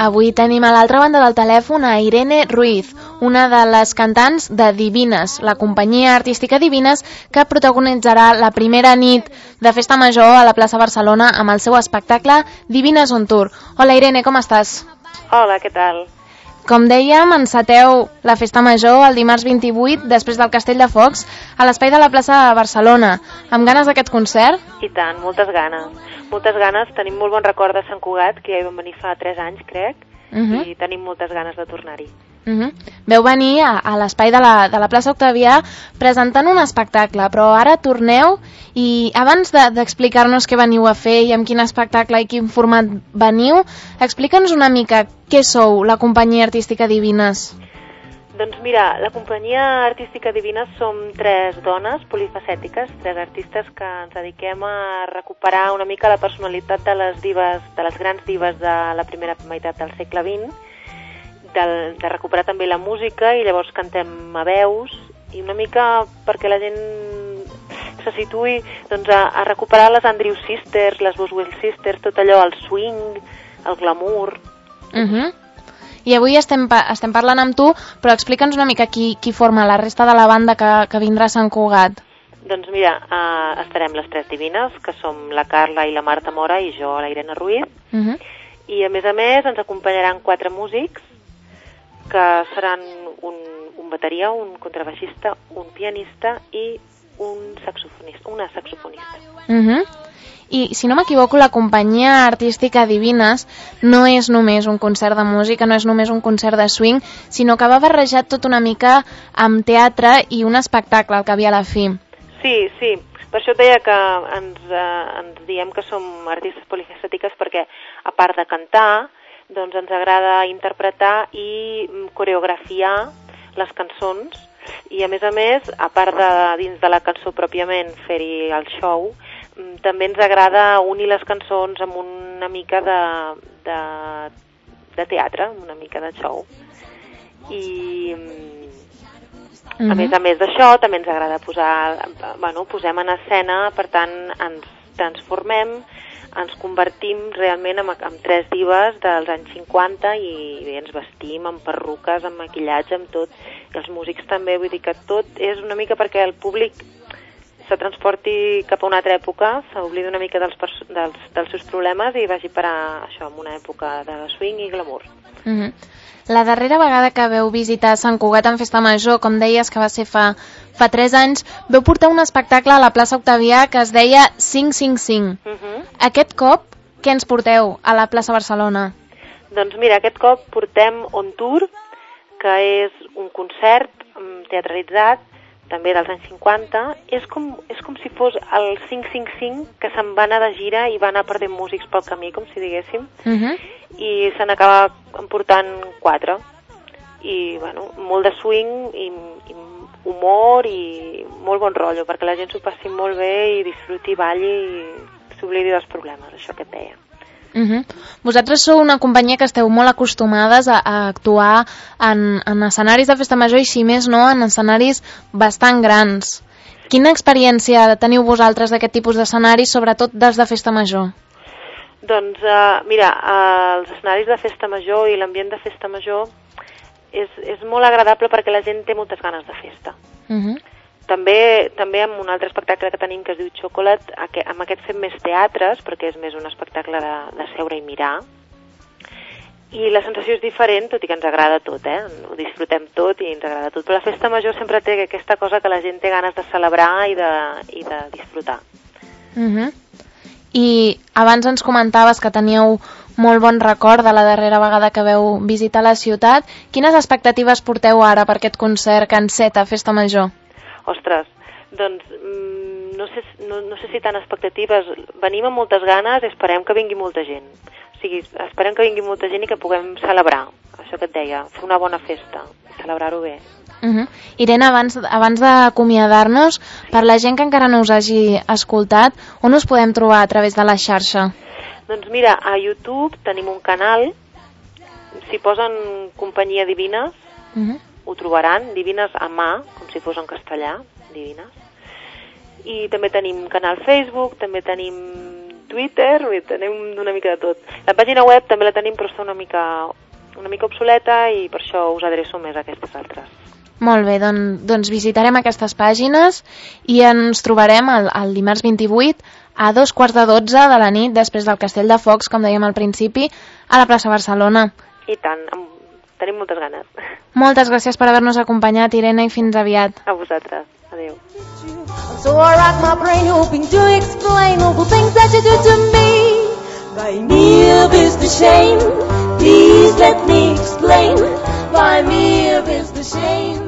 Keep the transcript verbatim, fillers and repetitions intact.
avui tenim a l'altra banda del telèfon a Irene Ruiz, una de les cantants de Divines, la companyia artística Divines, que protagonitzarà la primera nit de Festa Major a la plaça Barcelona amb el seu espectacle Divines on Tour. Hola Irene, com estàs? Hola, què tal? Com dèiem, enceteu la Festa Major el dimarts vint-i-vuit, després del Castell de Focs, a l'espai de la plaça de Barcelona. Amb ganes d'aquest concert? I tant, moltes ganes. Moltes ganes, tenim molt bon record de Sant Cugat, que ja hi vam venir fa tres anys, crec, uh -huh. i tenim moltes ganes de tornar-hi. Uh -huh. Veu venir a, a l'espai de la, de la plaça Octavià presentant un espectacle, però ara torneu i abans d'explicar-nos de, què veniu a fer i amb quin espectacle i quin format veniu, explica'ns una mica què sou, la companyia artística Divines. Doncs mira, la companyia artística Divines som tres dones polifacètiques, tres artistes que ens dediquem a recuperar una mica la personalitat de les dives, de les grans dives de la primera meitat del segle vint, de, de recuperar també la música, i llavors cantem a veus, i una mica perquè la gent se situï doncs, a, a recuperar les Andrew Sisters, les Boswell Sisters, tot allò, el swing, el glamour. Uh -huh. I avui estem, estem parlant amb tu, però explica'ns una mica qui, qui forma la resta de la banda que, que vindrà a Sant Cugat. Doncs mira, uh, estarem les tres divines, que som la Carla i la Marta Mora i jo, la Irene Ruiz, uh -huh. i a més a més ens acompanyaran quatre músics, que seran un, un bateria, un contrabaixista, un pianista i un saxofonista, una saxofonista. Uh -huh. I, si no m'equivoco, la companyia artística Divines no és només un concert de música, no és només un concert de swing, sinó que va barrejat tot una mica amb teatre i un espectacle al cap i a la fi. Sí, sí. Per això et deia que ens, eh, ens diem que som artistes polifacètiques perquè, a part de cantar, doncs ens agrada interpretar i coreografiar les cançons, i a més a més, a part de dins de la cançó pròpiament fer-hi el show, també ens agrada unir les cançons amb una mica de, de, de teatre, una mica de show. I uh-huh. a més a més d'això també ens agrada posar, bueno, posem en escena, per tant ens transformem, ens convertim realment en, en tres dives dels anys cinquanta, i bé, ens vestim amb perruques, amb maquillatge, amb tot, i els músics també, vull dir que tot és una mica perquè el públic se transporti cap a una altra època, s'oblidi una mica dels, dels, dels seus problemes i vagi per a això, en una època de swing i glamour. Uh -huh. La darrera vegada que veu visitar Sant Cugat en Festa Major, com deies que va ser fa, fa tres anys, veu portar un espectacle a la plaça Octavià que es deia cinc cinc cinc. Uh -huh. Aquest cop, què ens porteu a la plaça Barcelona? Doncs mira, aquest cop portem On Tour, que és un concert teatralitzat també dels anys cinquanta, és com, és com si fos el cinc cinc cinc que se'n va anar de gira i va anar perdent músics pel camí, com si diguéssim, uh-huh. i se n'acaba emportant quatre. I, bueno, molt de swing i, i humor i molt bon rotllo, perquè la gent s'ho passi molt bé i disfruti, balli i s'oblidi dels problemes, això que et deia. Uh-huh. Vosaltres sou una companyia que esteu molt acostumades a, a actuar en, en escenaris de Festa Major i, si més no, en escenaris bastant grans. Quina experiència teniu vosaltres d'aquest tipus d'escenaris, sobretot dels de Festa Major? Doncs, uh, mira, uh, els escenaris de Festa Major i l'ambient de Festa Major és, és molt agradable perquè la gent té moltes ganes de festa. Uh-huh. També, també amb un altre espectacle que tenim que es diu Xocolat, amb aquest fem més teatres, perquè és més un espectacle de, de seure i mirar, i la sensació és diferent, tot i que ens agrada tot, eh? Ho disfrutem tot i ens agrada tot, però la Festa Major sempre té aquesta cosa que la gent té ganes de celebrar i de, i de disfrutar. Uh-huh. I abans ens comentaves que teníeu molt bon record de la darrera vegada que veu visitar la ciutat. Quines expectatives porteu ara per aquest concert que enceta Festa Major? Ostres, doncs mm, no, sé, no, no sé si tan expectatives. Venim amb moltes ganes i esperem que vingui molta gent. O sigui, esperem que vingui molta gent i que puguem celebrar, això que et deia, fer una bona festa, celebrar-ho bé. Uh-huh. Irene, abans, abans d'acomiadar-nos, per la gent que encara no us hagi escoltat, on us podem trobar a través de la xarxa? Doncs mira, a YouTube tenim un canal, si posen Companyia Divines, uh-huh. ho trobaran, Divines a mà, com si fos en castellà, Divines. I també tenim canal Facebook, també tenim Twitter, tenim una mica de tot. La pàgina web també la tenim però està una mica, una mica obsoleta i per això us adreço més a aquestes altres. Molt bé, doncs, doncs visitarem aquestes pàgines i ens trobarem el, el dimarts vint-i-vuit a dos quarts de dotze de la nit, després del Castell de Focs, com dèiem al principi, a la plaça Barcelona. I tant, tenim moltes ganes. Moltes gràcies per haver-nos acompanyat, Irene, i fins aviat. A vosaltres. Adéu. So I rack my brain hoping to explain all the things that you do to me. By mir bist du shame, please let me explain. By mir bist du shame.